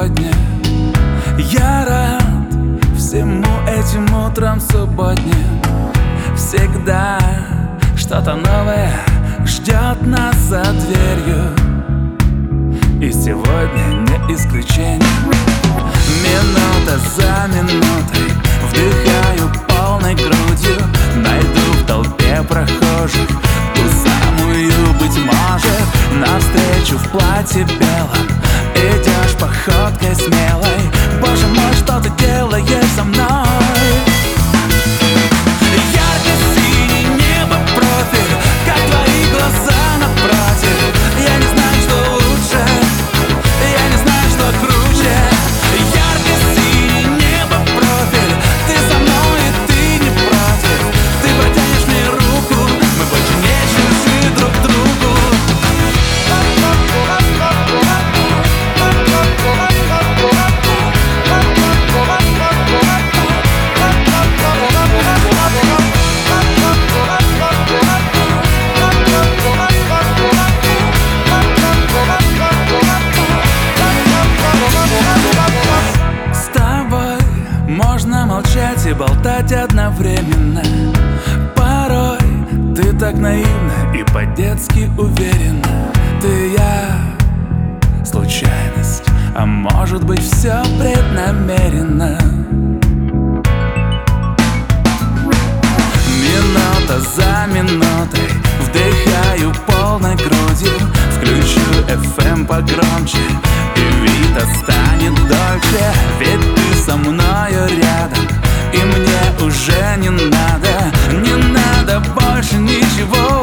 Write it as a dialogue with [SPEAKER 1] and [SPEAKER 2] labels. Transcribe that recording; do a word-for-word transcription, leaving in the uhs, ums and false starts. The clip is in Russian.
[SPEAKER 1] сегодня. Я рад всему этим утрам субботним. Всегда что-то новое ждет нас за дверью, и сегодня не исключение. Минута за минутой вдыхаю полной грудью, найду в толпе прохожих ту самую, быть может, навстречу в платье белом. Идешь походкой смелой, боже мой, что ты делаешь со мной? Ярко-синий небо профиль, как твои глаза напротив. Я не знаю, что лучше, я не знаю, что круче. Ярко-синий небо профиль, ты со мной и ты не против. Ты протянешь мне руку, мы больше не чужие друг другу. С тобой можно молчать и болтать одновременно. Порой ты так наивна и по-детски уверена. Ты и я случайность, а может быть все преднамеренно. Минута за минутой вдыхаю полной грудью, включу эф эм погромче, и вид станет дольше. Ведь ты со мною рядом, и мне уже не надо, не надо больше ничего.